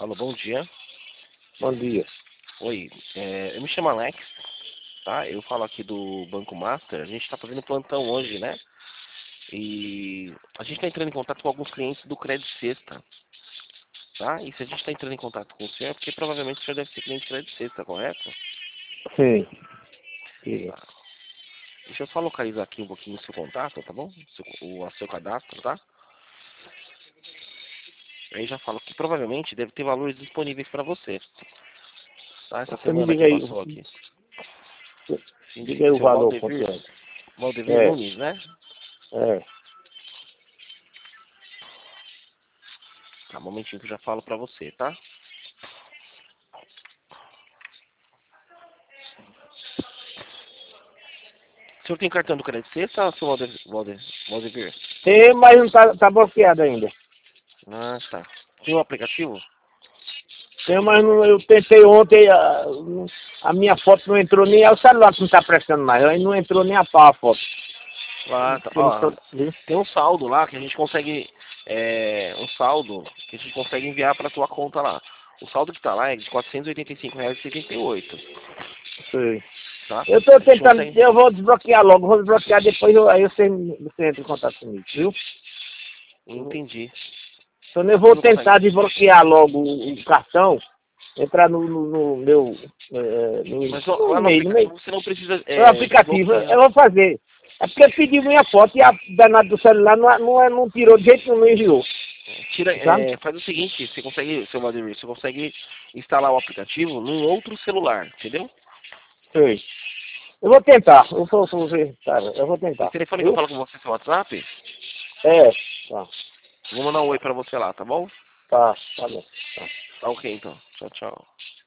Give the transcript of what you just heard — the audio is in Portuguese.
Alô, bom dia. Bom dia. Oi, eu me chamo Alex, tá? Eu falo aqui do Banco Master. A gente está fazendo plantão hoje, né? E a gente está entrando em contato com alguns clientes do Crédito Sexta, tá? E se a gente está entrando em contato com o senhor, é porque provavelmente o senhor deve ser cliente do Crédito Sexta, correto? Sim. Sim. Tá. Deixa eu só localizar aqui um pouquinho o seu contato, tá bom? O seu cadastro, tá? Aí já falo que provavelmente deve ter valores disponíveis para você, tá? Essa Você me semana diga que aí, passou aqui. diga aí o Seu valor quanto é. Valdevir Nunes, né? É. Tá, um momentinho que eu já falo pra você, tá? O senhor tem cartão do Crédito Sexta, seu Valdevir? Tem, mas não tá bloqueado ainda. Ah, tá. Tem o aplicativo? Tem, mas não, eu tentei ontem, a minha foto não entrou nem, é o celular que não tá prestando mais, aí não entrou nem a pau a foto. Lá, tá. Eu não Ó, tô- viu? tem um saldo lá que a gente consegue, um saldo que a gente consegue enviar pra tua conta lá. O saldo que tá lá é de R$ 485,78, Sei. tá? Eu tô A gente tentando, consegue... eu vou desbloquear logo, vou desbloquear depois, aí você entra em contato comigo, viu? Entendi. Então eu Você vou não consegue... tentar desbloquear logo o cartão, entrar no meu, Mas no lá no e-mail, aplicativo você não precisa no aplicativo, desbloquear. eu vou fazer. É porque pediu minha foto e a danada do celular não tirou de jeito nenhum, não enviou. Tira, Sabe? faz o seguinte, você consegue, seu Valdemir, você consegue instalar o aplicativo num outro celular, entendeu? Sei. Eu vou tentar. Eu vou ver, cara. Eu vou tentar. Esse telefone que eu Viu? falo com você, seu WhatsApp, É. Tá. vou mandar um oi pra você lá, tá bom? Tá. Tá bom. Tá. Tá ok então. Tchau, tchau.